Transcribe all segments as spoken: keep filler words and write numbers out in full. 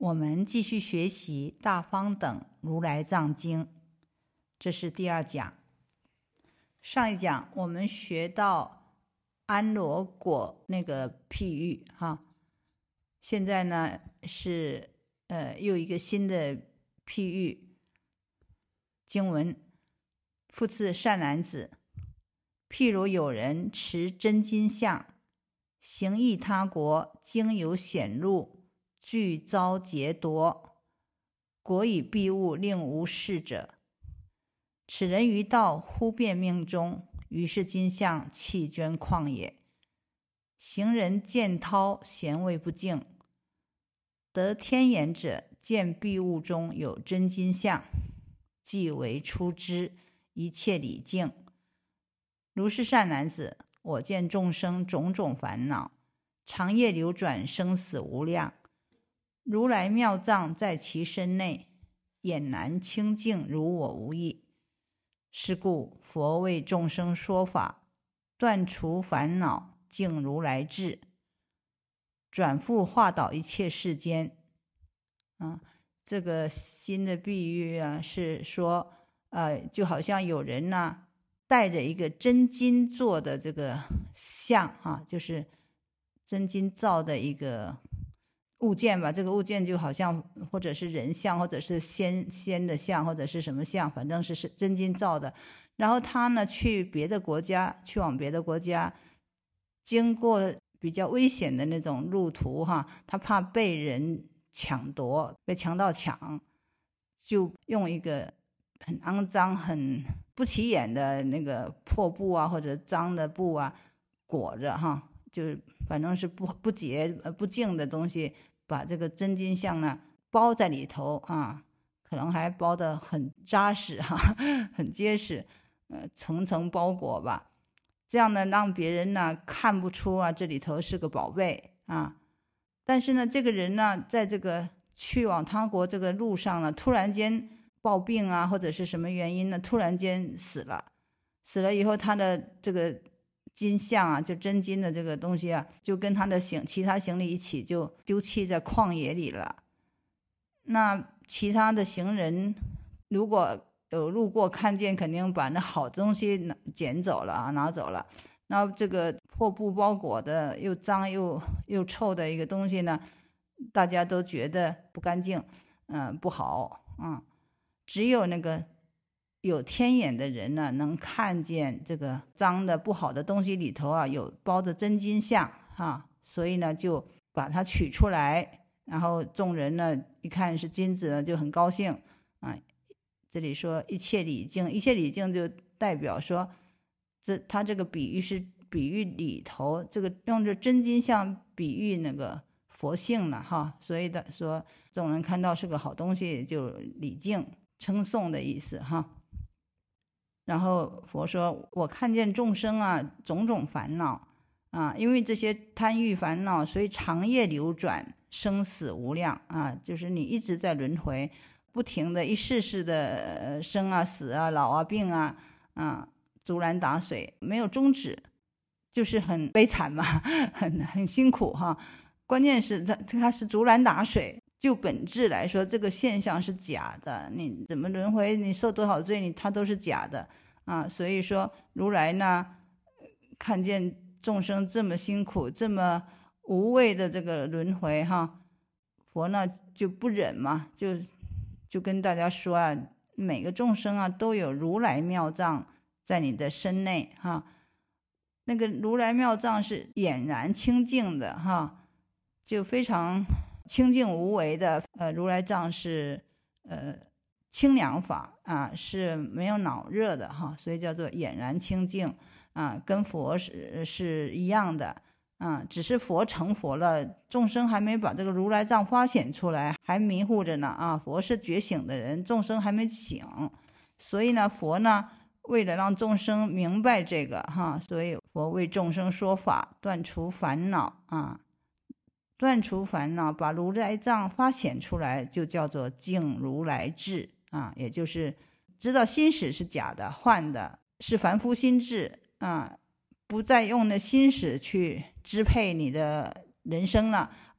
我们继续学习《大方等如来藏经》，这是第二讲。上一讲我们学到安罗果那个譬喻哈，现在呢是呃又一个新的譬喻经文。复次善男子，譬如有人持真金像，行诣他国，经有险路，具遭劫夺，果以蔽物令无事者。此人于道忽变命中，于是金像弃捐旷野。行人见涛咸味不净，得天眼者见蔽物中有真金像，即为出之，一切礼敬。如是善男子，我见众生种种烦恼，长夜流转，生死无量。如来妙藏在其身内，俨然清净，如我无异。是故佛为众生说法，断除烦恼，净如来智，转复化导一切世间。啊，这个新的比喻啊，是说，呃，就好像有人呢、啊、带着一个真金做的这个像啊，就是真金造的一个物件吧，这个物件就好像或者是人像，或者是仙仙的像，或者是什么像，反正是是真金造的。然后他呢去别的国家，去往别的国家，经过比较危险的那种路途哈，他怕被人抢夺，被强盗抢，就用一个很肮脏、很不起眼的那个破布啊，或者脏的布啊裹着哈，就是反正是不不洁不净的东西，把这个真金像呢包在里头啊，可能还包得很扎实哈，很结实，呃，层层包裹吧。这样呢，让别人呢看不出啊这里头是个宝贝啊。但是呢，这个人呢，在这个去往他国这个路上呢，突然间暴病啊，或者是什么原因呢，突然间死了。死了以后，他的这个金像啊，就真金的这个东西啊，就跟他的行其他行李一起就丢弃在旷野里了。那其他的行人如果有路过看见，肯定把那好东西捡走了啊，拿走了。那这个破布包裹的又脏又又臭的一个东西呢，大家都觉得不干净，嗯、呃，不好啊、嗯。只有那个有天眼的人呢，能看见这个脏的不好的东西里头啊有包着真金像啊，所以呢就把它取出来，然后众人呢一看是金子呢，就很高兴啊。这里说一切礼敬，一切礼敬就代表说，这他这个比喻是比喻里头这个用着真金像比喻那个佛性了哈，所以的说众人看到是个好东西就礼敬称颂的意思哈。然后佛说，我看见众生啊种种烦恼啊，因为这些贪欲烦恼，所以长夜流转，生死无量啊，就是你一直在轮回，不停的一世世的生啊死啊老啊病啊啊，竹篮打水，没有终止，就是很悲惨嘛，很很辛苦哈。关键是它它是竹篮打水，就本质来说，这个现象是假的。你怎么轮回，你受多少罪，你它都是假的啊。所以说，如来呢，看见众生这么辛苦，这么无谓的这个轮回哈，佛呢就不忍嘛，就就跟大家说啊，每个众生啊都有如来妙藏在你的身内哈。那个如来妙藏是俨然清净的哈，就非常清净无为的。呃，如来藏是呃清凉法啊，是没有恼热的哈，所以叫做俨然清净啊，跟佛是是一样的啊，只是佛成佛了，众生还没把这个如来藏发显出来，还迷糊着呢啊。佛是觉醒的人，众生还没醒，所以呢，佛呢为了让众生明白这个哈，所以佛为众生说法，断除烦恼啊，断除烦恼，把如来藏发显出来，就叫做净如来智啊，也就是知道心识是假的、幻的，是凡夫心智啊，不再用那心识去支配你的人生了，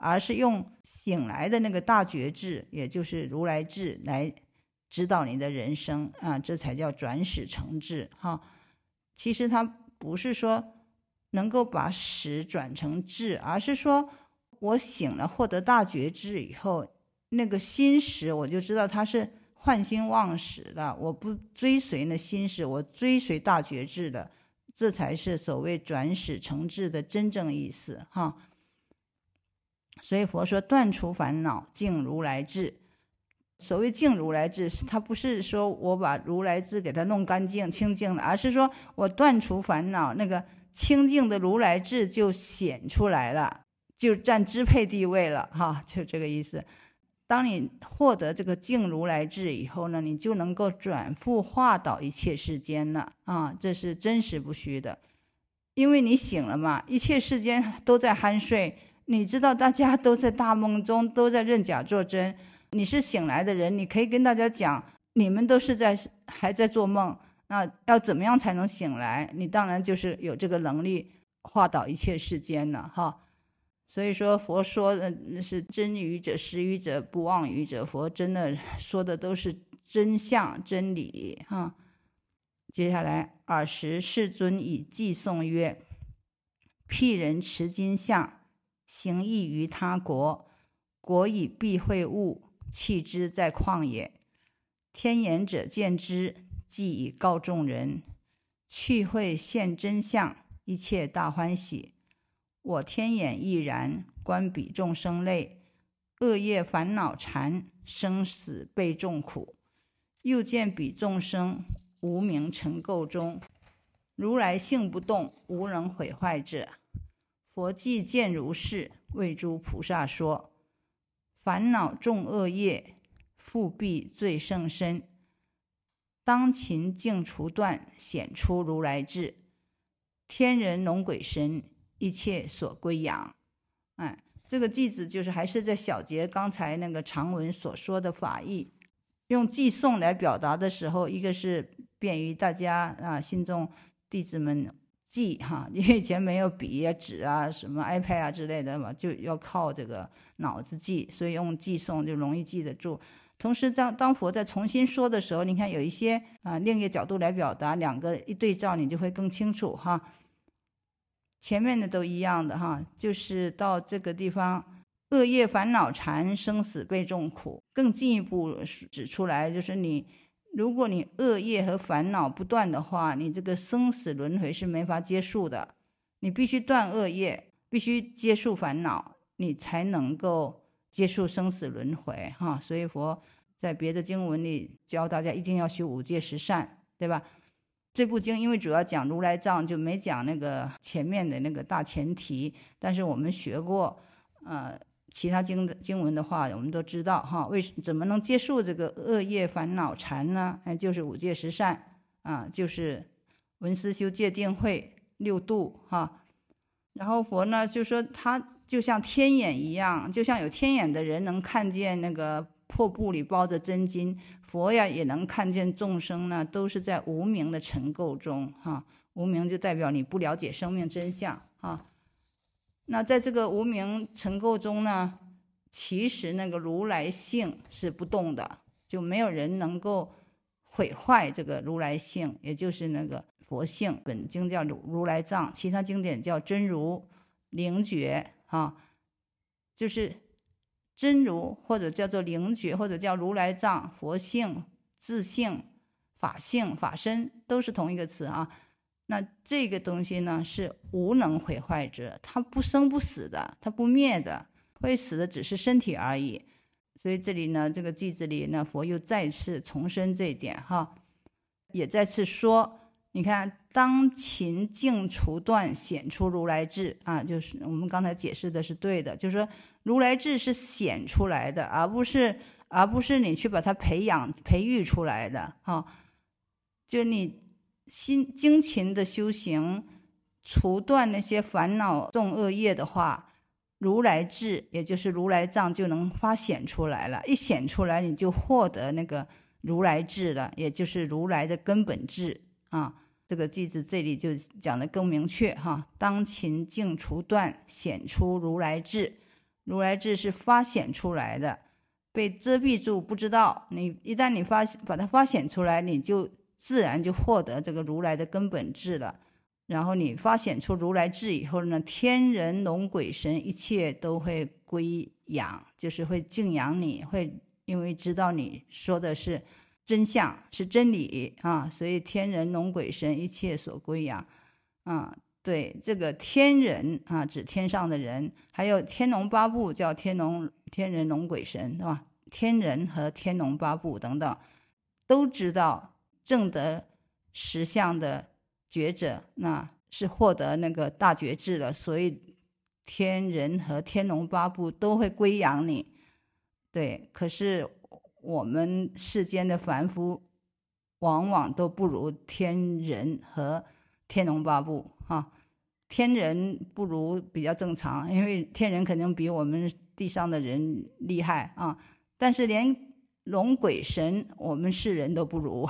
而是用醒来的那个大觉智，也就是如来智来指导你的人生啊，这才叫转始成智哈。其实它不是说能够把始转成智，而是说我醒了获得大觉智以后，那个心识我就知道它是幻心妄识了，我不追随那心识，我追随大觉智的，这才是所谓转始成智的真正意思哈。所以佛说断除烦恼净如来智，所谓净如来智，它不是说我把如来智给它弄干净清净的，而是说我断除烦恼，那个清净的如来智就显出来了，就占支配地位了哈，就这个意思。当你获得这个净如来智以后呢，你就能够转复化导一切世间了啊，这是真实不虚的。因为你醒了嘛，一切世间都在酣睡，你知道大家都在大梦中，都在认假作真。你是醒来的人，你可以跟大家讲，你们都是在还在做梦，那要怎么样才能醒来？你当然就是有这个能力化导一切世间了哈。所以说佛说的是真语者实语者不妄语者，佛真的说的都是真相真理哈。接下来尔时世尊以偈颂曰：辟人持金像，行役于他国，国以避秽物，弃之在旷野。天眼者见之，即以告众人。去会现真相，一切大欢喜。我天眼亦然，观彼众生类，恶业烦恼缠，生死被众苦。又见彼众生无明尘垢中，如来性不动，无能毁坏者。佛既见如是，为诸菩萨说：烦恼重恶业，复弊罪甚深。当勤净除断，显出如来智。天人龙鬼神，一切所归养。哎，这个偈子就是还是在小节刚才那个长文所说的法义，用偈颂来表达的时候，一个是便于大家啊信众弟子们记哈，因为以前没有笔啊纸啊什么 iPad 啊之类的嘛，就要靠这个脑子记，所以用偈颂就容易记得住。同时当当佛在重新说的时候，你看有一些啊另一个角度来表达，两个一对照你就会更清楚哈。前面的都一样的哈，就是到这个地方，恶业烦恼缠，生死被众苦。更进一步指出来，就是你如果你恶业和烦恼不断的话，你这个生死轮回是没法结束的。你必须断恶业，必须结束烦恼，你才能够结束生死轮回哈。所以佛在别的经文里教大家一定要修五戒十善，对吧？这部经因为主要讲如来藏，就没讲那个前面的那个大前提，但是我们学过呃其他经的经文的话，我们都知道哈，为怎么能结束这个恶业烦恼缠呢？哎，就是五戒十善啊，就是闻思修戒定慧六度哈。然后佛呢就说他就像天眼一样，就像有天眼的人能看见那个破布里包着真金，佛呀也能看见众生呢都是在无明的尘垢中哈。无明就代表你不了解生命真相哈。那在这个无明尘垢中呢，其实那个如来性是不动的，就没有人能够毁坏这个如来性，也就是那个佛性。本经叫如来藏，其他经典叫真如灵觉啊，就是真如或者叫做灵觉，或者叫如来藏，佛性、自性、法性、法身都是同一个词啊。那这个东西呢是无能毁坏者，它不生不死的，它不灭的，会死的只是身体而已。所以这里呢这个偈子里呢佛又再次重申这一点哈，也再次说，你看当勤净除断，显出如来智啊，就是我们刚才解释的是对的，就是说如来智是显出来的，而不是而不是你去把它培养培育出来的啊。就你心精勤的修行，除断那些烦恼重恶业的话，如来智也就是如来藏就能发显出来了。一显出来，你就获得那个如来智了，也就是如来的根本智啊。这个偈子这里就讲得更明确哈，当勤净除断，显出如来智。 如来智是发显出来的，被遮蔽住不知道。你一旦你发把它发显出来，你就自然就获得这个如来的根本智了。然后你发显出如来智以后呢，天人龙鬼神一切都会归仰，就是会敬仰你，会因为知道你说的是真相，是真理啊，所以天人龙鬼神一切所归仰啊。对，这个天人啊，指天上的人，还有天龙八部叫天龙天人龙鬼神，对吧？天人和天龙八部等等，都知道证得实相的觉者，那是获得那个大觉智了，所以天人和天龙八部都会归仰你。对，可是我们世间的凡夫往往都不如天人和天龙八部啊。天人不如比较正常，因为天人肯定比我们地上的人厉害啊，但是连龙鬼神我们世人都不如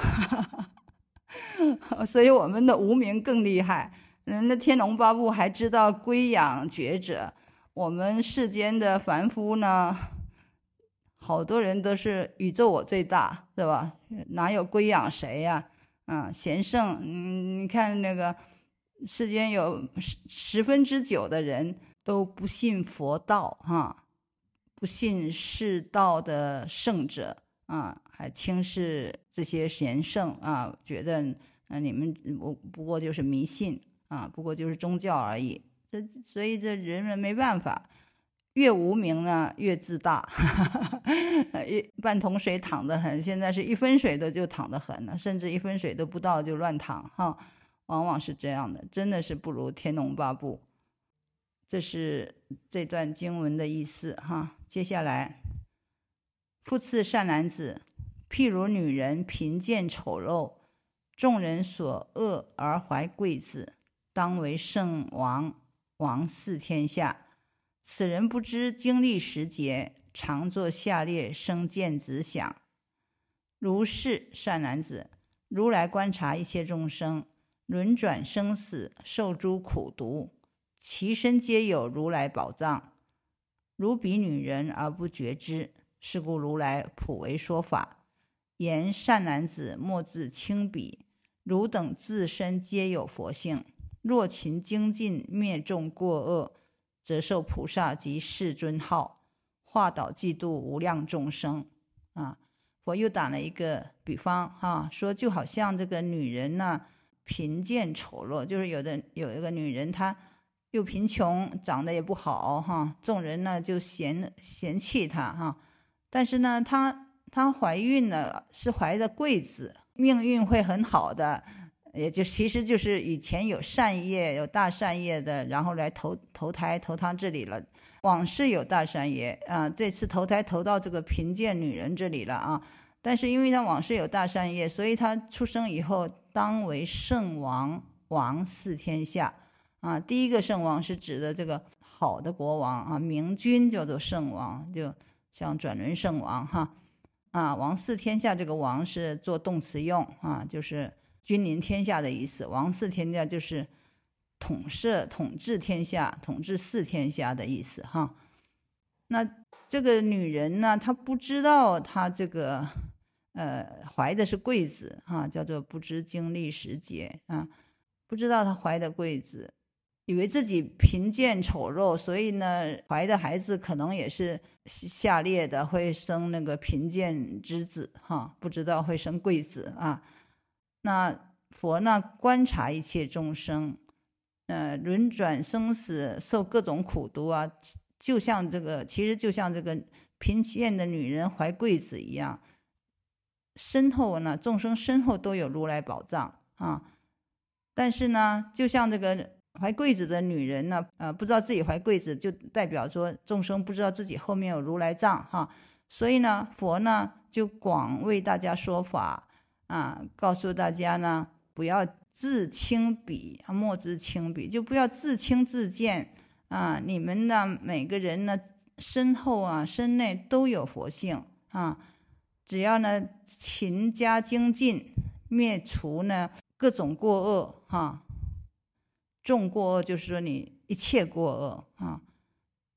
所以我们的无名更厉害。人的天龙八部还知道归仰觉者，我们世间的凡夫呢，好多人都是宇宙我最大，对吧？哪有归仰谁呀？啊，贤圣，嗯，你看那个世间有十十分之九的人都不信佛道哈，不信世道的圣者啊，还轻视这些贤圣啊，觉得啊你们不不过就是迷信啊，不过就是宗教而已。这所以这人们没办法，越无名呢越自大一半桶水淌得很，现在是一分水都就淌得很了，甚至一分水都不到就乱淌哈，往往是这样的，真的是不如天龙八部。这是这段经文的意思哈。接下来，复次善男子，譬如女人贫贱丑陋，众人所恶而怀贵子，当为圣王，王祀天下。此人不知经历时节，常作下列生见子想。如是善男子，如来观察一切众生，轮转生死，受诸苦毒，其身皆有如来宝藏，如彼女人而不觉知。是故如来普为说法，言善男子莫自轻鄙，汝等自身皆有佛性，若勤精进，灭众过恶，则受菩萨及世尊号，化导嫉妒无量众生啊。佛又打了一个比方哈，说就好像这个女人呢，贫贱丑陋，就是有的有一个女人，她又贫穷，长得也不好哈，众人呢就嫌嫌弃她哈。但是呢，她她怀孕了，是怀的贵子，命运会很好的，也就其实就是以前有善业有大善业的，然后来投投胎投到这里了。往事有大善业啊，这次投胎投到这个贫贱女人这里了啊。但是因为他往事有大善业，所以他出生以后当为圣王，王祀天下啊。第一个圣王是指的这个好的国王啊，明君叫做圣王，就像转轮圣王哈啊。王祀天下这个王是做动词用啊，就是君临天下的意思。王祀天下就是统摄统治天下，统治四天下的意思哈。那这个女人呢，她不知道她这个呃怀的是贵子哈，叫做不知经历时节啊，不知道她怀的贵子，以为自己贫贱丑陋，所以呢怀的孩子可能也是下列的，会生那个贫贱之子哈，不知道会生贵子啊。那佛呢观察一切众生，呃，轮转生死，受各种苦毒啊，就像这个，其实就像这个贫贱的女人怀贵子一样，身后呢，众生身后都有如来宝藏啊。但是呢，就像这个怀贵子的女人呢，呃，不知道自己怀贵子，就代表说众生不知道自己后面有如来藏哈。所以呢，佛呢就广为大家说法啊，告诉大家呢，不要自轻鄙，莫自轻鄙，就不要自轻自贱啊！你们呢，每个人呢，身后啊、身内都有佛性啊！只要呢勤加精进，灭除呢各种过恶哈。众过恶就是说你一切过恶啊，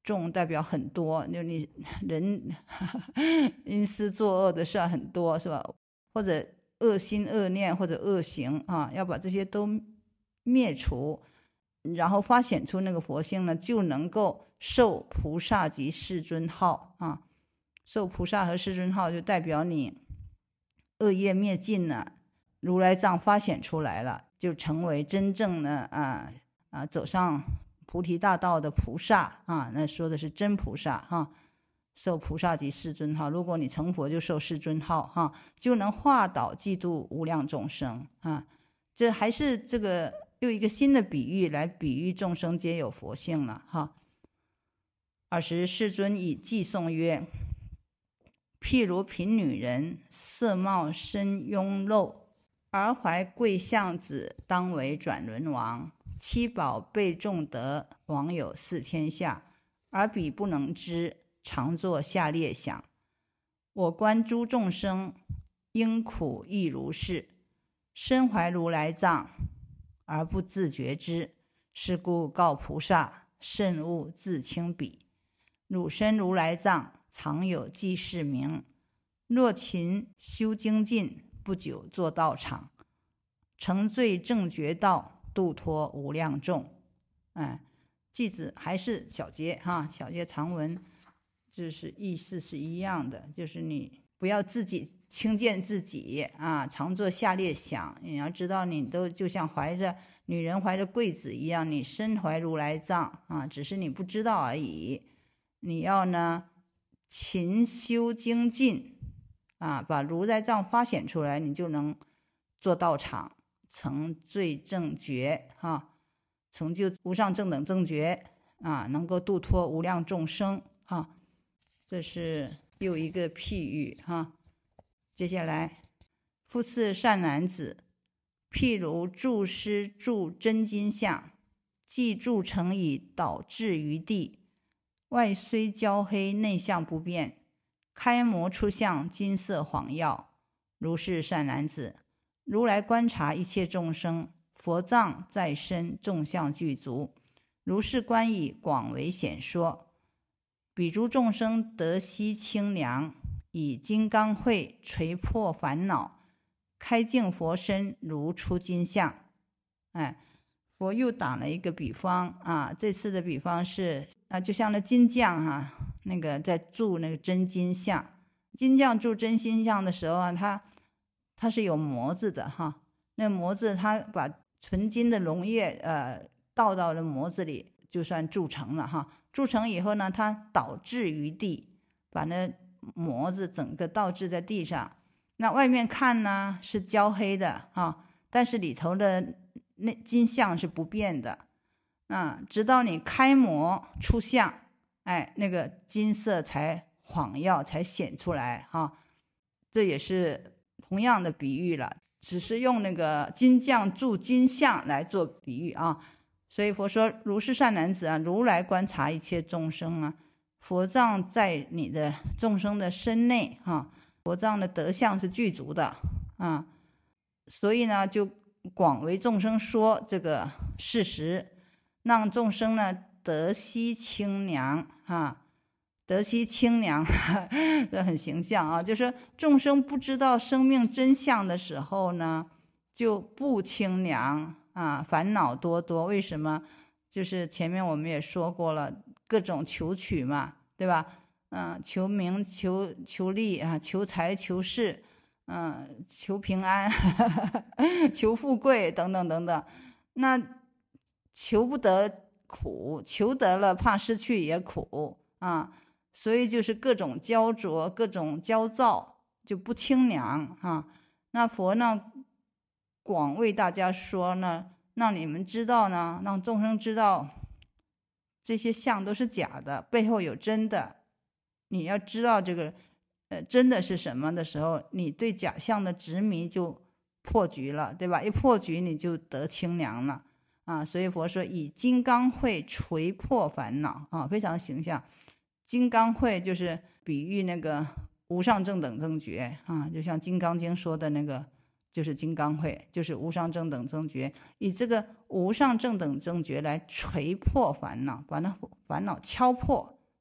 众代表很多，就你人因私作恶的事很多，是吧？或者恶心恶念或者恶行啊，要把这些都灭除，然后发显出那个佛性呢，就能够受菩萨及世尊号啊。受菩萨和世尊号就代表你恶业灭尽了，如来藏发显出来了，就成为真正的啊啊走上菩提大道的菩萨啊。那说的是真菩萨哈、啊，受菩萨及世尊号。如果你成佛就受世尊号哈、啊，就能化导济度无量众生啊。这还是这个用一个新的比喻来比喻众生皆有佛性了哈、啊。尔时世尊以偈颂曰：譬如贫女人，色貌深庸陋，而怀贵相子，当为转轮王。七宝备众德，王有四天下，而彼不能知，常作下列想：我观诸众生，应苦亦如是，身怀如来藏，而不自觉之。是故告菩萨，慎勿自轻彼。汝身如来藏，常有济世名。若勤修精进，不久作道场，成罪正觉道，度脱无量众。哎，偈子还是小节哈，小节长文，就是意思是一样的，就是你不要自己轻贱自己啊，常做下列想。你要知道，你都就像怀着女人怀着贵子一样，你身怀如来藏啊，只是你不知道而已。你要呢勤修精进啊，把如来藏发显出来，你就能做道场，成最正觉啊，成就无上正等正觉啊，能够度脱无量众生啊。这是又一个譬喻哈、啊。接下来，复次善男子，譬如注师铸真金像，既铸成以导致于地，外虽焦黑，内相不变，开模出相，金色晃耀。如是善男子，如来观察一切众生，佛藏在身，众相具足，如是观以广为显说。彼诸众生得悉清凉，以金刚慧捶破烦恼，开净佛身如出金像。哎，佛又打了一个比方啊，这次的比方是啊，就像那金匠哈、啊，那个在铸那个真金像。金匠铸真金像的时候啊，他它是有模子的哈，那模子他把纯金的溶液呃倒到了模子里，就算铸成了哈。铸成以后呢，它导致于地，把那模子整个倒置在地上。那外面看呢是焦黑的哈，但是里头的那金像是不变的啊，直到你开模出相，哎，那个金色才晃耀，才显出来哈。这也是同样的比喻了，只是用那个金匠铸金像来做比喻啊。所以佛说，如是善男子啊，如来观察一切众生啊，佛藏在你的众生的身内啊，佛藏的德相是具足的啊，所以呢就广为众生说这个事实，让众生呢得悉清凉啊，得悉清凉这很形象啊，就是众生不知道生命真相的时候呢，就不清凉啊，烦恼多多。为什么？就是前面我们也说过了，各种求取嘛，对吧？嗯，求名、求求利啊，求财、求势，嗯，求平安，求富贵等等等等。那求不得苦，求得了怕失去也苦啊。所以就是各种焦灼，各种焦躁，就不清凉啊。那佛呢，广为大家说呢，让你们知道呢，让众生知道这些相都是假的，背后有真的。你要知道这个呃真的是什么的时候，你对假象的执迷就破局了，对吧？一破局你就得清凉了啊。所以佛说以金刚慧捶破烦恼啊，非常形象。金刚慧就是比喻那个无上正等正觉啊，就像《金刚经》说的那个，就是金刚慧，就是无上正等正觉，以这个无上正等正觉来捶破烦恼，把那烦恼敲破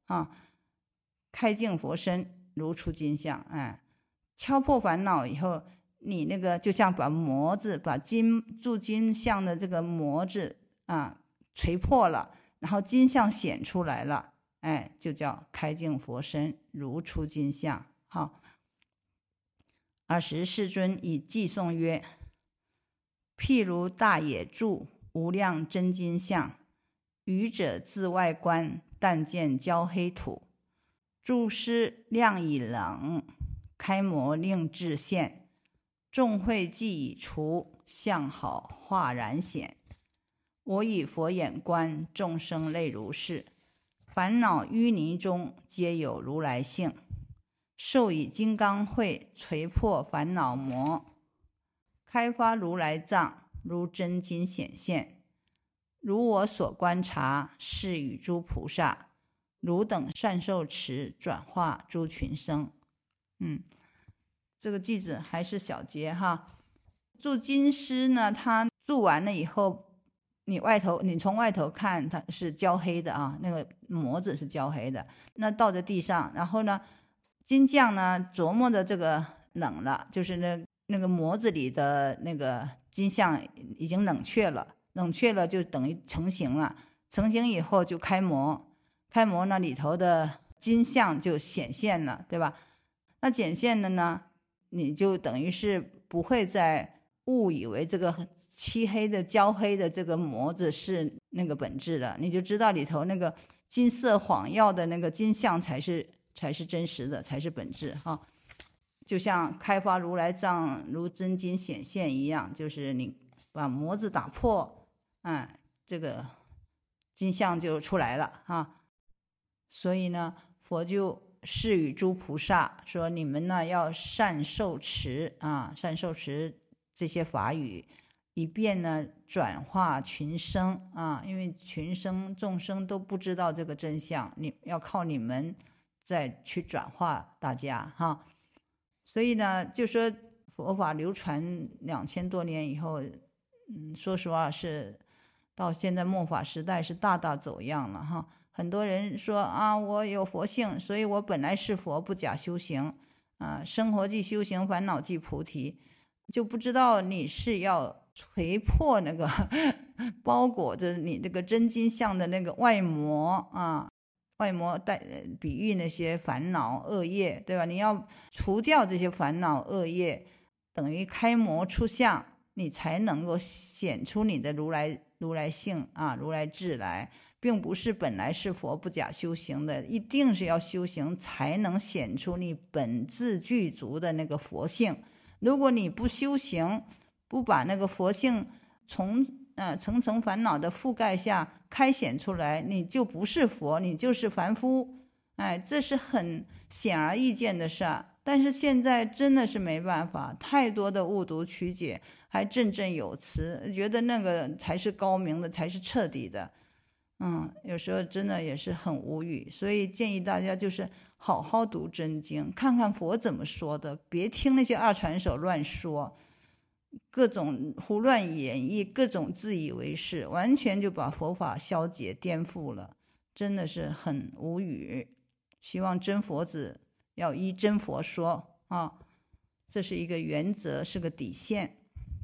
啊，开净佛身，如出金像。哎，敲破烦恼以后，你那个就像把模子，把金铸金像的这个模子啊锤破了，然后金像显出来了，哎，就叫开净佛身，如出金像。好，尔时世尊以偈颂曰：譬如大野柱，无量真金像，愚者自外观，但见焦黑土。诸师亮以冷，开模令至现。众会既已除，相好化然显。我以佛眼观，众生类如是。烦恼淤泥中，皆有如来性。授以金刚慧，锤破烦恼魔。开发如来藏，如真金显现。如我所观察，是与诸菩萨。汝等善受持，转化诸群生。嗯，这个句子还是小节哈。铸金师呢，他铸完了以后，你外头你从外头看它是焦黑的啊，那个模子是焦黑的，那倒在地上，然后呢，金匠呢琢磨着这个冷了，就是那那个模子里的那个金像已经冷却了，冷却了就等于成型了，成型以后就开模，开模呢里头的金像就显现了，对吧？那显现了呢，你就等于是不会再误以为这个漆黑的焦黑的这个模子是那个本质了，你就知道里头那个金色晃耀的那个金像才是才是真实的，才是本质哈。就像开发如来藏如真金显现一样，就是你把模子打破，嗯，这个金像就出来了哈。所以呢，佛就示与诸菩萨说，你们呢要善受持啊，善受持这些法语，以便呢转化群生啊，因为群生众生都不知道这个真相，你要靠你们再去转化大家哈。所以呢，就说佛法流传两千多年以后，嗯，说实话是到现在末法时代是大大走样了哈。很多人说啊，我有佛性，所以我本来是佛，不假修行啊，生活即修行，烦恼即菩提，就不知道你是要锤破那个包裹着你这个真金像的那个外膜啊，外膜带比喻那些烦恼恶业，对吧？你要除掉这些烦恼恶业，等于开模出相，你才能够显出你的如来如来性啊，如来智来。并不是本来是佛不假修行的，一定是要修行才能显出你本自具足的那个佛性。如果你不修行，不把那个佛性从呃层层烦恼的覆盖下开显出来，你就不是佛，你就是凡夫。哎，这是很显而易见的事儿。但是现在真的是没办法，太多的误读曲解，还振振有词，觉得那个才是高明的，才是彻底的。嗯，有时候真的也是很无语，所以建议大家就是好好读真经，看看佛怎么说的，别听那些二传手乱说，各种胡乱演绎，各种自以为是，完全就把佛法消解颠覆了，真的是很无语。希望真佛子要依真佛说啊，这是一个原则，是个底线。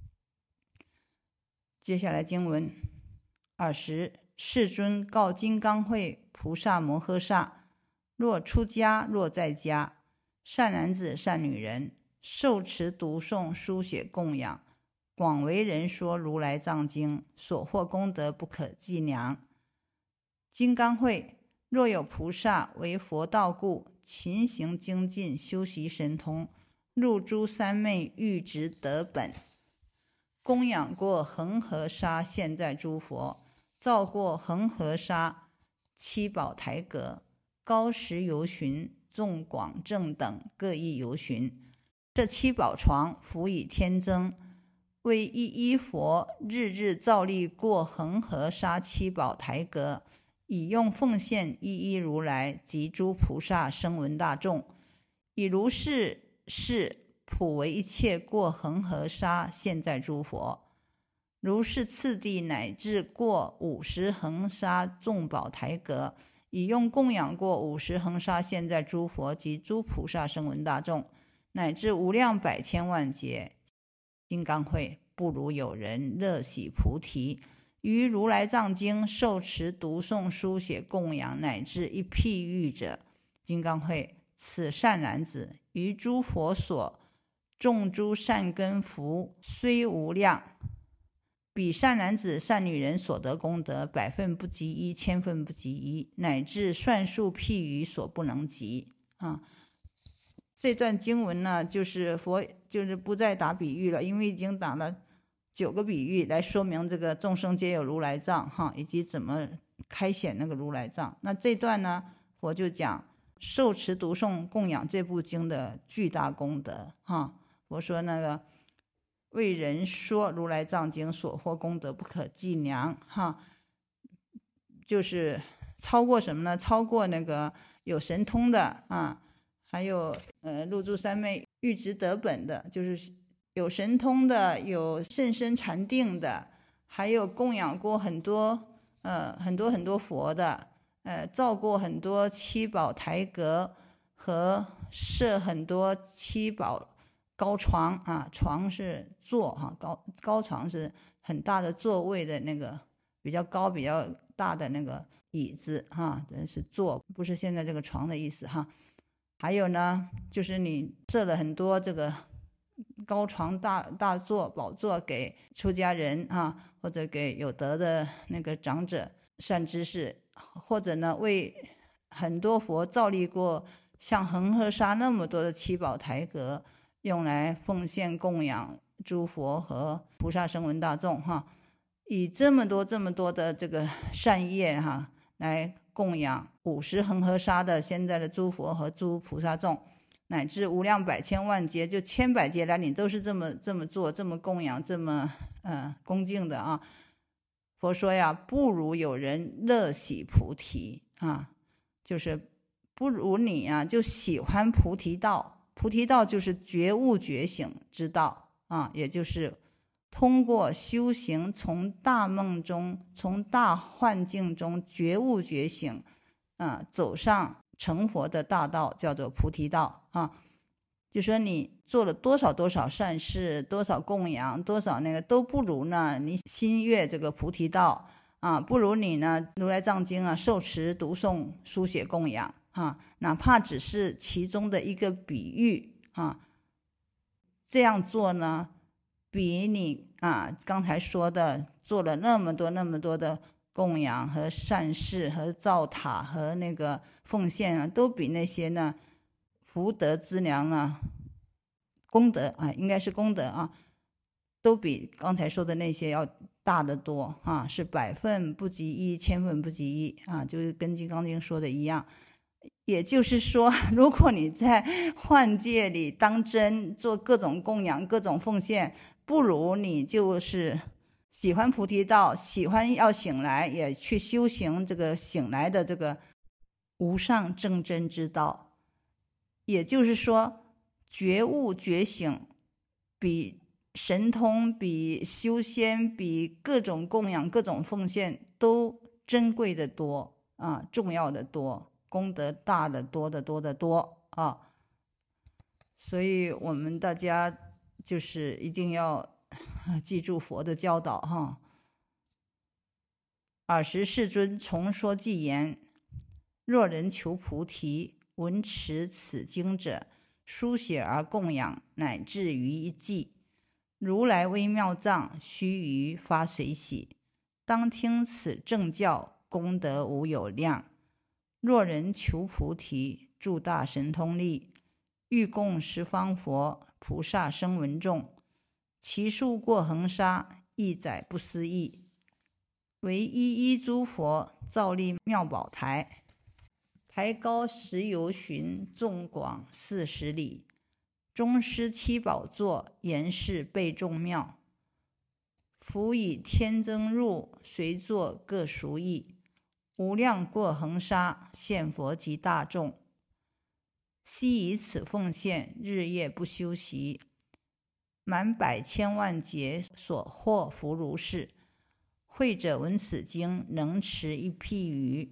接下来经文二十。世尊告金刚会菩萨摩诃萨：若出家，若在家，善男子善女人，受持读诵书写供养，广为人说如来藏经，所获功德不可计量。金刚会若有菩萨为佛道故，勤行精进，修习神通，入诸三昧，欲执得本，供养过恒河沙，现在诸佛。造过恒河沙七宝台阁，高石游巡，纵广正等各异游巡。这七宝床辅以天增，为一一佛日日造立过恒河沙七宝台阁，以用奉献一一如来及诸菩萨声闻大众，以如是事普为一切过恒河沙现在诸佛。如是次第乃至过五十恒沙众宝台阁， 已用供养过五十恒沙现在诸佛及诸菩萨声闻大众，乃至无量百千万劫金刚会，不如有人乐喜菩提，于如来藏经受持读诵书写供养乃至一譬喻者，金刚会，此善男子于诸佛所种诸善根福虽无量，彼善男子善女人所得功德，百分不及一，千分不及一，乃至算数譬喻所不能及啊。这段经文呢，就是佛就是不再打比喻了，因为已经打了九个比喻来说明这个众生皆有如来藏哈，以及怎么开显那个如来藏。那这段呢，佛就讲受持读诵供养这部经的巨大功德哈。佛说那个为人说如来藏经所获功德不可计量哈，就是超过什么呢？超过那个有神通的啊，还有呃入住三昧欲直得本的，就是有神通的，有甚深禅定的，还有供养过很多呃很多很多佛的，呃造过很多七宝台阁和设很多七宝高床啊，床是座哈，高高床是很大的座位的那个比较高比较大的那个椅子哈，这是座，不是现在这个床的意思哈。还有呢，就是你设了很多这个高床大大座宝座给出家人啊，或者给有德的那个长者善知识，或者呢为很多佛造立过像恒河沙那么多的七宝台阁，用来奉献供养诸佛和菩萨声闻大众哈，以这么多这么多的这个善业哈，来供养五十恒河沙的现在的诸佛和诸菩萨众，乃至无量百千万劫，就千百劫来你都是这么这么做，这么供养，这么呃恭敬的啊。佛说呀，不如有人乐喜菩提啊，就是不如你啊就喜欢菩提道。菩提道就是觉悟觉醒之道啊，也就是通过修行，从大梦中，从大幻境中觉悟觉醒啊，走上成佛的大道，叫做菩提道啊。就说你做了多少多少善事，多少供养，多少那个都不如呢你心悦这个菩提道啊，不如你呢如来藏经啊受持读诵书写供养啊，哪怕只是其中的一个比喻啊，这样做呢，比你啊刚才说的做了那么多那么多的供养和善事和造塔和那个奉献啊，都比那些呢福德资粮啊功德啊，应该是功德啊，都比刚才说的那些要大得多啊，是百分不及一，千分不及一啊，就是跟《金刚经》说的一样。也就是说，如果你在幻界里当真做各种供养各种奉献，不如你就是喜欢菩提道，喜欢要醒来，也去修行这个醒来的这个无上正真之道。也就是说，觉悟觉醒比神通，比修仙，比各种供养各种奉献都珍贵的多啊，重要的多，功德大的多的多的多啊。所以我们大家就是一定要记住佛的教导哈。尔时世尊重说偈言：若人求菩提，闻持此经者，书写而供养，乃至于一偈，如来微妙藏，须臾发随喜。当听此正教，功德无有量。若人求菩提，著大神通力，欲供十方佛菩萨声闻众，其数过恒沙，亿载不思议。为一一诸佛造立妙宝台，台高十由旬，纵广四十里，中施七宝座，严饰备众妙。复以天增入，随作各殊异，无量过恒沙，现佛及大众。悉以此奉献，日夜不休息，满百千万劫所获福如是。慧者闻此经，能持一譬喻，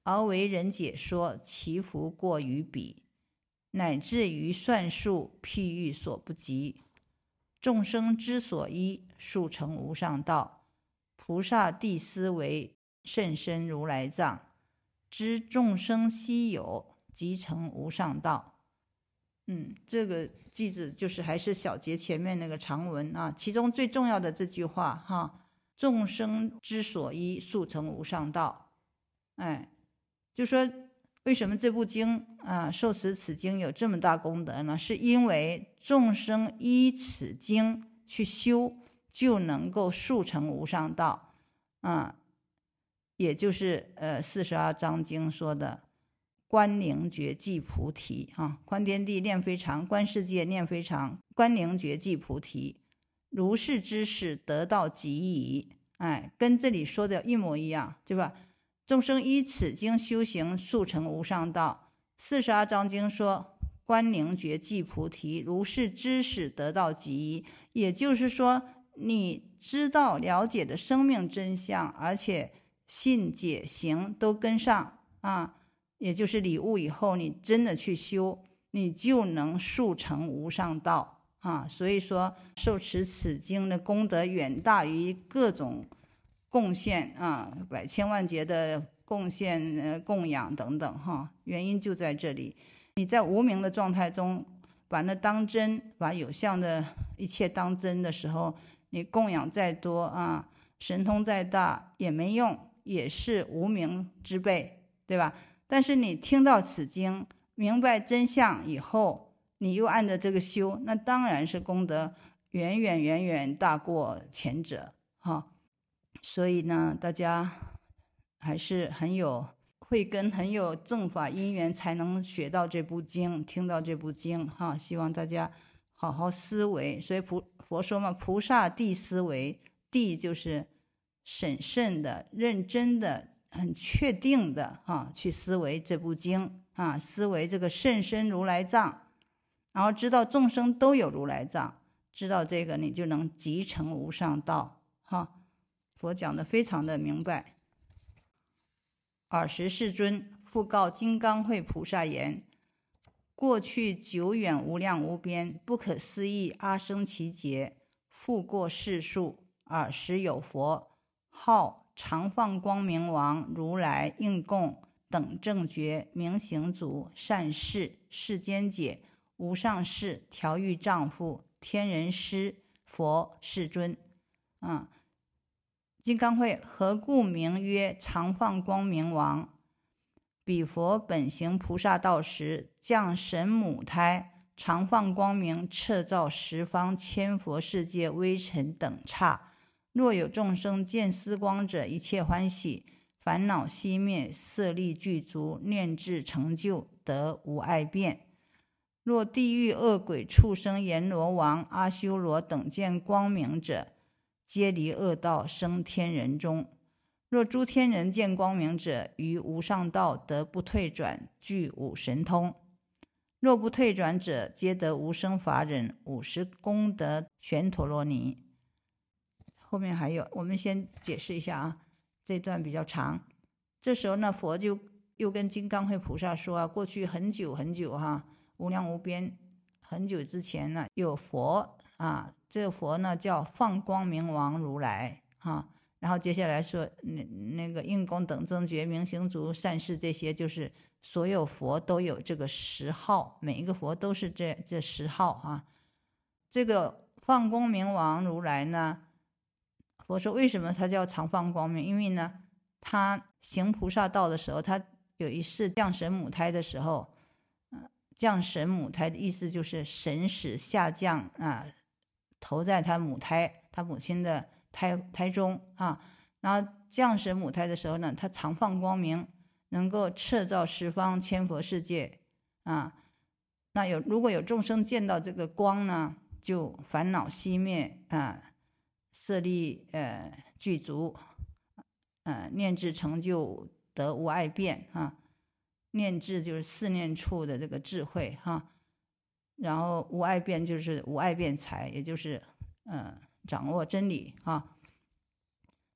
而为人解说，其福过于彼，乃至于算术譬喻所不及。众生之所依，速成无上道。菩萨地思维，甚深如来藏。知众生悉有，即成无上道。嗯，这个句子就是还是小节前面那个长文啊，其中最重要的这句话哈，众生之所依，速成无上道。哎，就说为什么这部经啊，受持此经有这么大功德呢？是因为众生依此经去修，就能够速成无上道啊，也就是呃四十二章经说的观灵觉即菩提啊，观天地念非常，观世界念非常，观灵觉即菩提，如是知识得到极矣。哎，跟这里说的一模一样，对吧？众生依此经修行，速成无上道。四十二章经说观灵觉即菩提，如是知识得到极矣。也就是说，你知道了解的生命真相，而且信解行都跟上啊，也就是礼悟以后，你真的去修，你就能速成无上道啊。所以说，受持此经的功德远大于各种贡献啊，百千万劫的贡献、呃、供养等等哈，原因就在这里。你在无明的状态中，把那当真，把有相的一切当真的时候，你供养再多啊，神通再大也没用，也是无明之辈，对吧？但是你听到此经，明白真相以后，你又按照这个修，那当然是功德远远远远大过前者哈。所以呢，大家还是很有慧根，很有正法因缘，才能学到这部经，听到这部经哈。希望大家好好思维。所以菩佛说嘛，菩萨地思维，地就是审慎的、认真的、很确定的哈，去思维这部经啊，思维这个甚深如来藏，然后知道众生都有如来藏，知道这个你就能即成无上道哈。佛讲的非常的明白。尔时世尊复告金刚会菩萨言：过去久远无量无边不可思议阿僧祇劫，复过世数，尔时有佛号常放光明王如来应供等正觉明行足善事世间解无上士调御丈夫天人师佛世尊啊。金刚会何故名曰常放光明王？彼佛本行菩萨道时，降神母胎，常放光明，彻照十方千佛世界微尘等刹。若有众生见斯光者，一切欢喜，烦恼熄灭，色力具足，念智成就，得无碍变。若地狱恶鬼、畜生、阎罗王、阿修罗等见光明者，皆离恶道，生天人中。若诸天人见光明者，于无上道得不退转，具五神通。若不退转者，皆得无生法忍，五十功德全陀罗尼。后面还有，我们先解释一下啊，这段比较长。这时候呢，佛就又跟金刚会菩萨说啊，过去很久很久哈、啊，无量无边，很久之前呢，有佛啊，这个佛呢叫放光明王如来啊。然后接下来说那那个应供等正觉明行足善事，这些就是所有佛都有这个十号，每一个佛都是这这十号啊。这个放光明王如来呢，佛说为什么他叫常放光明？因为呢，他行菩萨道的时候，他有一世降神母胎的时候，降神母胎的意思就是神使下降啊，投在他母胎，他母亲的胎胎中啊。然后降神母胎的时候呢，他常放光明，能够彻照十方千佛世界啊。那有如果有众生见到这个光呢，就烦恼熄灭啊，色力呃具足，呃念智成就，得无碍变啊。念智就是四念处的这个智慧哈、啊，然后无碍变就是无碍辩才，也就是呃掌握真理哈、啊。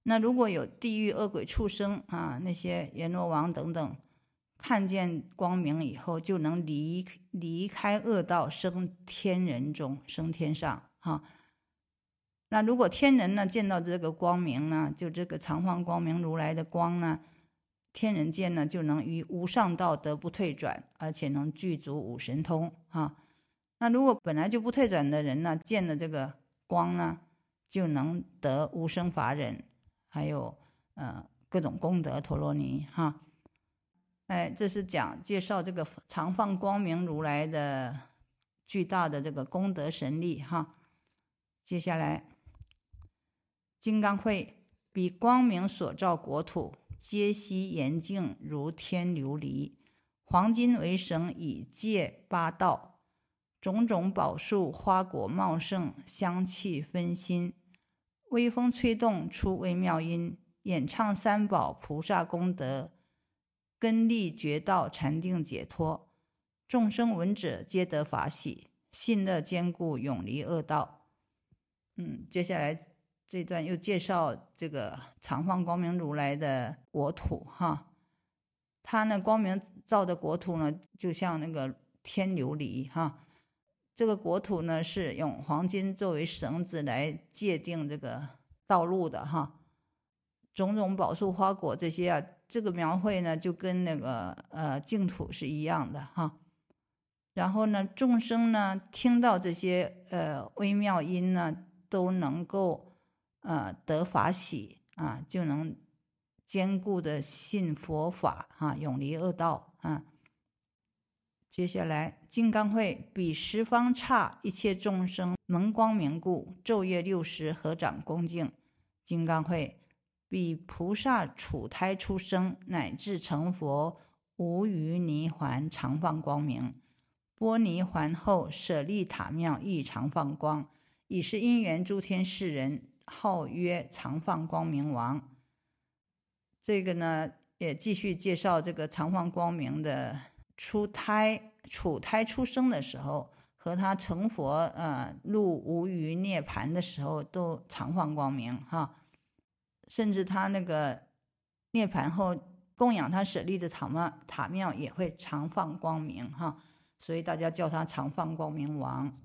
那如果有地狱恶鬼畜生啊，那些阎罗王等等，看见光明以后，就能离离开恶道，升天人中，升天上啊。那如果天人呢见到这个光明呢，就这个常放光明如来的光呢，天人见呢就能于无上道得不退转，而且能具足五神通啊。那如果本来就不退转的人呢，见了这个光呢，就能得无生法忍，还有呃各种功德陀罗尼哈。哎，这是讲介绍这个常放光明如来的巨大的这个功德神力哈。接下来，金刚会彼光明所照国土，皆悉严净如天琉璃，黄金为绳以界八道，种种宝树花果茂盛，香气芬馨，微风吹动出微妙音，演唱三宝菩萨功德，根利觉道禅定解脱，众生闻者皆得法喜，信乐坚固，永离恶道。嗯，接下来这段又介绍这个常放光明如来的国土哈。他呢光明照的国土呢，就像那个天琉璃哈。这个国土呢是用黄金作为绳子来界定这个道路的哈。种种宝树花果这些啊，这个描绘呢就跟那个呃净土是一样的哈。然后呢，众生呢听到这些呃微妙音呢，都能够呃得法喜啊，就能坚固的信佛法啊，永离恶道啊。接下来，金刚会彼十方刹一切众生蒙光明故，昼夜六时合掌恭敬。金刚会彼菩萨处胎出生，乃至成佛，无余泥环常放光明。波泥环后舍利塔庙亦常放光，以是因缘诸天世人号曰常放光明王。这个呢也继续介绍这个常放光明的出胎处胎出生的时候，和他成佛呃入无余涅盘的时候都常放光明哈。甚至他那个涅盘后供养他舍利的塔庙塔庙也会常放光明哈，所以大家叫他常放光明王。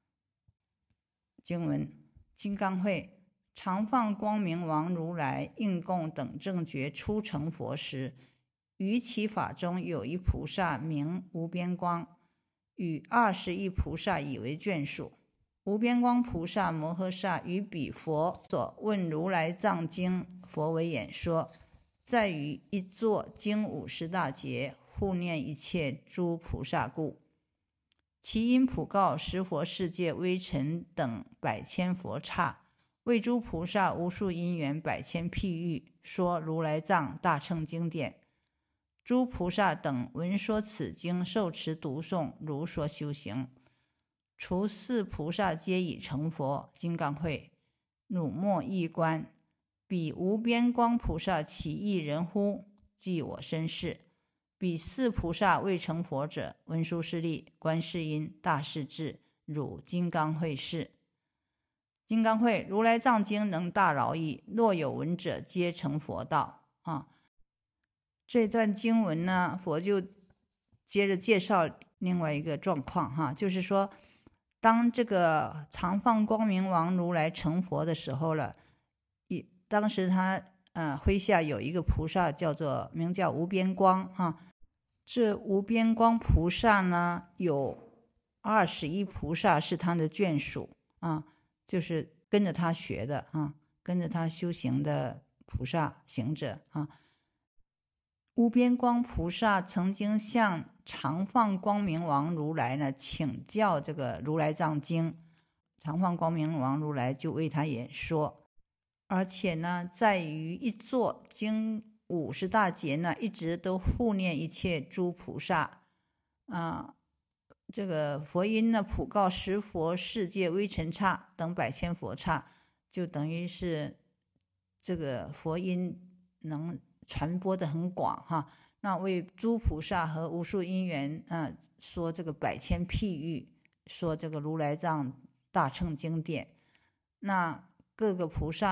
经文：金刚会常放光明王如来应供等正觉初成佛时，于其法中有一菩萨名无边光，与二十亿菩萨以为眷属。无边光菩萨摩诃萨于彼佛所问如来藏经，佛为演说，在于一座经五十大劫，护念一切诸菩萨故。其因普告十佛世界微尘等百千佛刹，为诸菩萨无数因缘百千譬喻，说如来藏大乘经典。诸菩萨等闻说此经，受持读诵，如说修行。除四菩萨皆已成佛。金刚会汝莫一观，彼无边光菩萨其一人乎？即我身是。彼四菩萨未成佛者，文殊师利、观世音、大势至，汝金刚会是。金刚会如来藏经能大饶益，若有闻者，皆成佛道啊。这段经文呢，佛就接着介绍另外一个状况哈，就是说当这个常放光明王如来成佛的时候了，一当时他呃麾下有一个菩萨叫做名叫无边光哈。这无边光菩萨呢，有二十一菩萨是他的眷属啊，就是跟着他学的啊，跟着他修行的菩萨行者啊。无边光菩萨曾经向常放光明王如来呢请教这个如来藏经，常放光明王如来就为他演说，而且呢在于一座经五十大劫呢一直都护念一切诸菩萨啊。这个佛音呢普告十佛世界微尘刹等百千佛刹，就等于是这个佛音能传播的很广哈。那为诸菩萨和无数因缘啊说这个百千譬喻，说这个如来藏大乘经典。那各个菩萨呢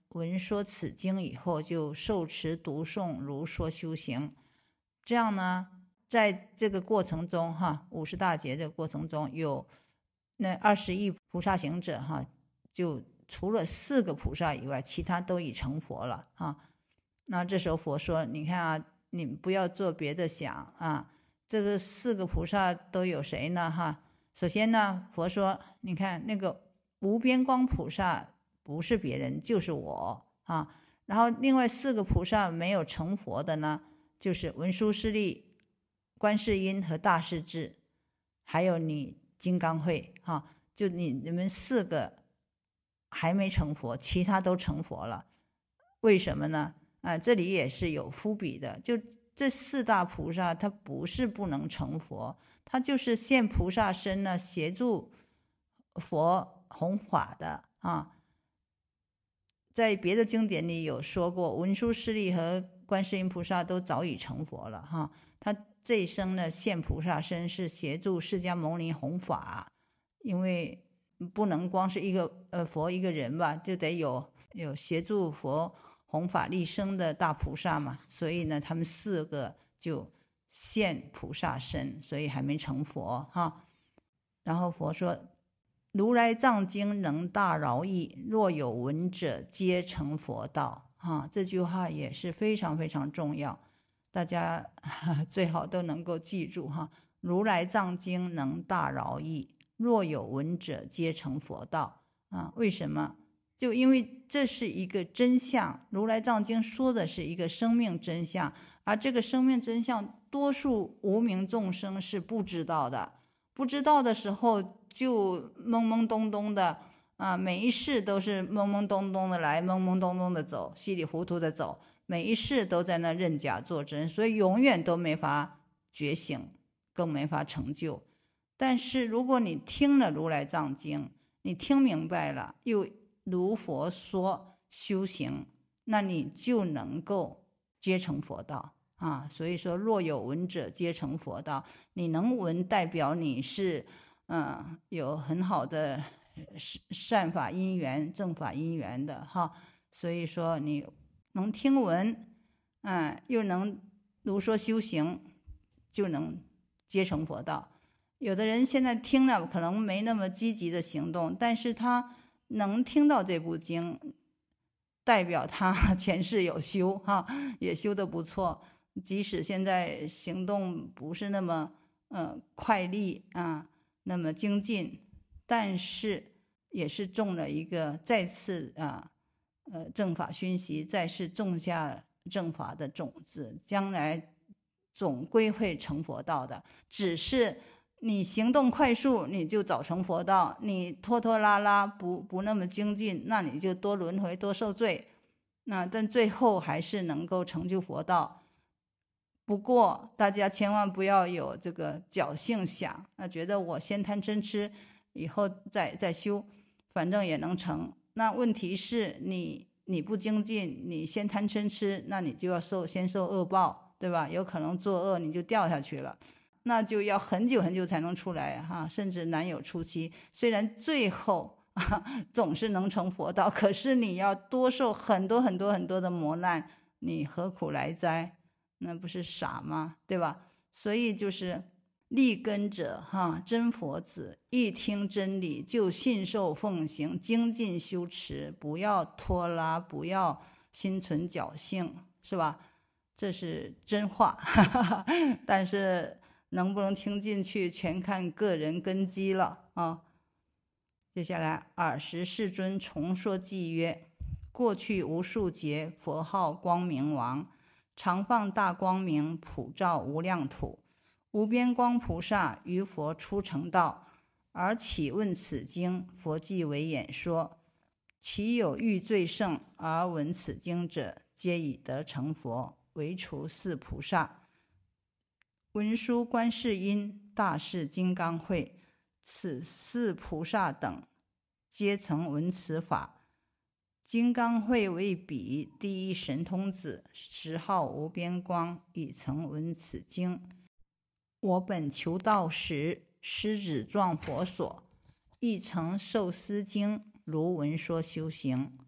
闻说此经以后，就受持读诵如说修行。这样呢，在这个过程中哈，五十大劫的过程中，有那二十亿菩萨行者哈，就除了四个菩萨以外，其他都已成佛了啊。那这时候佛说，你看啊，你不要做别的想啊，这个四个菩萨都有谁呢哈？首先呢，佛说，你看那个无边光菩萨不是别人，就是我啊。然后另外四个菩萨没有成佛的呢，就是文殊师利、观世音和大势至，还有你金刚会哈，就你你们四个还没成佛，其他都成佛了。为什么呢？啊，这里也是有伏笔的，就这四大菩萨，他不是不能成佛，他就是现菩萨身呢，协助佛弘法的啊。在别的经典里有说过，文殊师利和观世音菩萨都早已成佛了哈。他这一生呢，现菩萨身是协助释迦牟尼弘法，因为不能光是一个呃佛一个人吧，就得有有协助佛弘法利生的大菩萨嘛，所以呢，他们四个就现菩萨身，所以还没成佛哈。然后佛说，如来藏经能大饶益，若有闻者，皆成佛道哈。这句话也是非常非常重要，大家最好都能够记住哈。如来藏经能大饶益，若有闻者，皆成佛道啊。为什么？就因为这是一个真相，如来藏经说的是一个生命真相，而这个生命真相，多数无明众生是不知道的。不知道的时候，就懵懵懂懂的啊，每一世都是懵懵懂懂的来，懵懵懂懂的走，稀里糊涂的走，每一世都在那认假作真，所以永远都没法觉醒，更没法成就。但是如果你听了如来藏经，你听明白了，又如佛说修行，那你就能够皆成佛道啊。所以说，若有闻者，皆成佛道。你能闻，代表你是嗯有很好的善法因缘、正法因缘的哈。所以说，你能听闻，嗯，又能如说修行，就能皆成佛道。有的人现在听了，可能没那么积极的行动，但是他能听到这部经，代表他前世有修哈，也修得不错。即使现在行动不是那么呃快力啊，那么精进，但是也是种了一个再次啊呃正法熏习，再是种下正法的种子，将来总归会成佛道的。只是你行动快速，你就早成佛道；你拖拖拉拉，不不那么精进，那你就多轮回，多受罪。那但最后还是能够成就佛道。不过大家千万不要有这个侥幸想，那觉得我先贪嗔痴，以后再再修，反正也能成。那问题是你你不精进，你先贪嗔痴，那你就要受先受恶报，对吧？有可能作恶你就掉下去了。那就要很久很久才能出来哈，甚至难有出期。虽然最后啊总是能成佛道，可是你要多受很多很多很多的磨难，你何苦来哉？那不是傻吗？对吧？所以就是立根者哈，真佛子，一听真理就信受奉行，精进修持，不要拖拉，不要心存侥幸，是吧？这是真话，但是能不能听进去，全看个人根基了啊。接下来，尔时世尊重说偈曰：过去无数劫，佛号光明王，常放大光明，普照无量土。无边光菩萨于佛初成道，而启问此经，佛即为演说。其有欲最胜而闻此经者，皆已得成佛，唯除四菩萨。文殊、观世音、大士、金刚会，此四菩萨等，皆曾闻此法。金刚会为彼第一神通子，时号无边光，已曾闻此经。我本求道时，师子状佛所，亦曾受斯经，如闻说修行。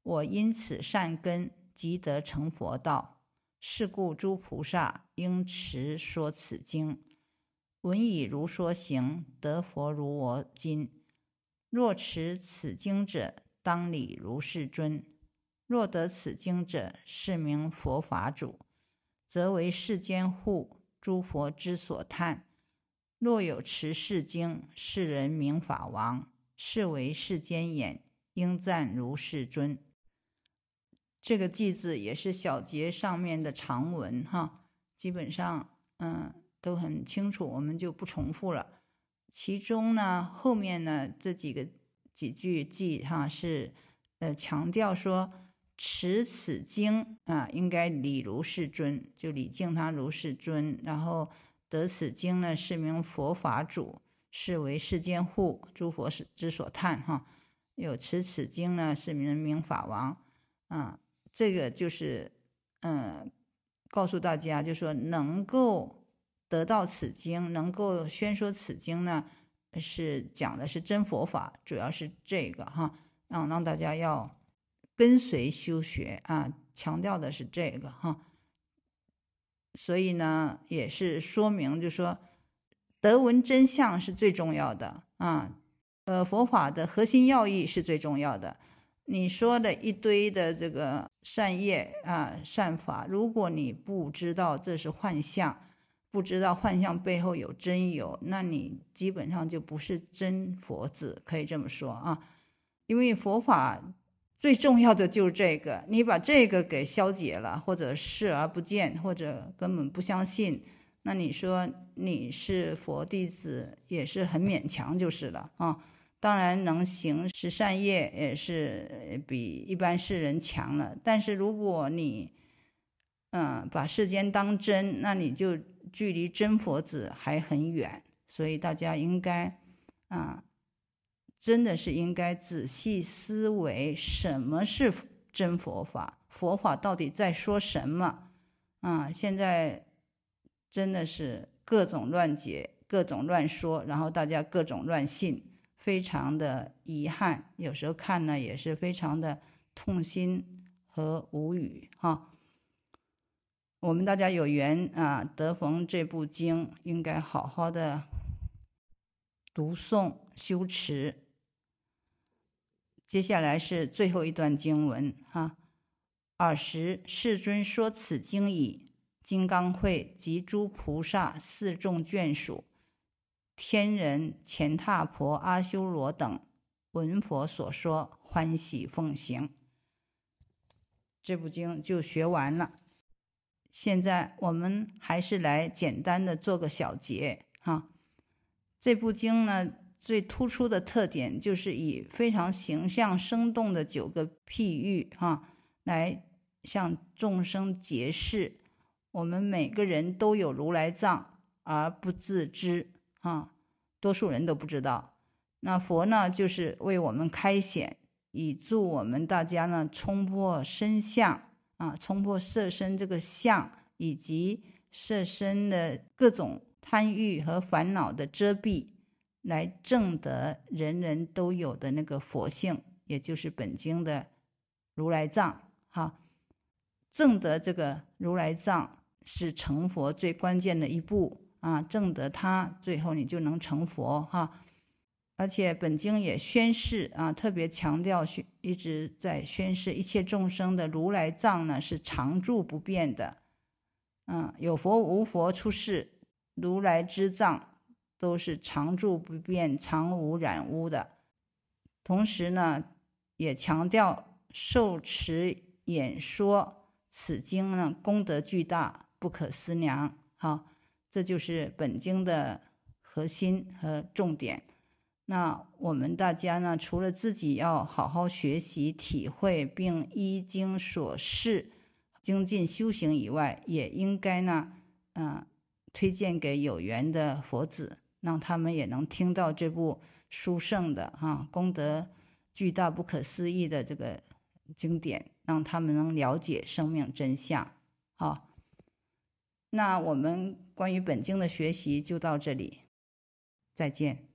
我因此善根，即得成佛道。是故诸菩萨应持说此经，闻以如说行，得佛如我今。若持此经者，当礼如世尊。若得此经者，是名佛法主，则为世间护，诸佛之所叹。若有持是经，是人名法王，是为世间眼，应赞如世尊。这个偈字也是小节上面的长文哈，基本上嗯都很清楚，我们就不重复了。其中呢，后面呢这几个几句偈哈是呃强调说持此经啊，应该礼如世尊，就礼敬他如世尊。然后得此经呢，是名佛法主，是为世间护，诸佛之所叹哈。有持此经呢，是名名法王啊。这个就是嗯，告诉大家，就是说能够得到此经，能够宣说此经呢，是讲的是真佛法，主要是这个哈，让让大家要跟随修学啊，强调的是这个哈。所以呢，也是说明，就说得闻真相是最重要的啊，呃，佛法的核心要义是最重要的。你说的一堆的这个善业啊、善法，如果你不知道这是幻象，不知道幻象背后有真有，那你基本上就不是真佛子，可以这么说啊。因为佛法最重要的就是这个，你把这个给消解了，或者视而不见，或者根本不相信，那你说你是佛弟子也是很勉强就是了啊。当然能行十善业也是比一般世人强了，但是如果你嗯把世间当真，那你就距离真佛子还很远。所以大家应该啊，真的是应该仔细思维什么是真佛法，佛法到底在说什么啊？现在真的是各种乱解，各种乱说，然后大家各种乱信，非常的遗憾，有时候看呢也是非常的痛心和无语哈。我们大家有缘啊，得逢这部经，应该好好的读诵修持。接下来是最后一段经文哈。尔时世尊说此经已，金刚会及诸菩萨四众眷属，天人、乾闼婆、阿修罗等闻佛所说，欢喜奉行。这部经就学完了。现在我们还是来简单的做个小结哈。这部经呢，最突出的特点就是以非常形象生动的九个譬喻哈，来向众生解释我们每个人都有如来藏而不自知啊，多数人都不知道。那佛呢，就是为我们开显，以助我们大家呢冲破身相啊，冲破色身这个相，以及色身的各种贪欲和烦恼的遮蔽，来证得人人都有的那个佛性，也就是本经的如来藏哈。证得这个如来藏是成佛最关键的一步啊，证得它，最后你就能成佛哈。而且本经也宣示啊，特别强调，一直在宣示一切众生的如来藏呢是常住不变的。嗯，有佛无佛出世，如来之藏都是常住不变、常无染污的。同时呢，也强调受持演说此经呢，功德巨大，不可思量。好，这就是本经的核心和重点。那我们大家呢，除了自己要好好学习体会，并依经所示精进修行以外，也应该呢，嗯、呃，推荐给有缘的佛子，让他们也能听到这部殊胜的哈、功德巨大不可思议的这个经典，让他们能了解生命真相。好，那我们关于本经的学习就到这里，再见。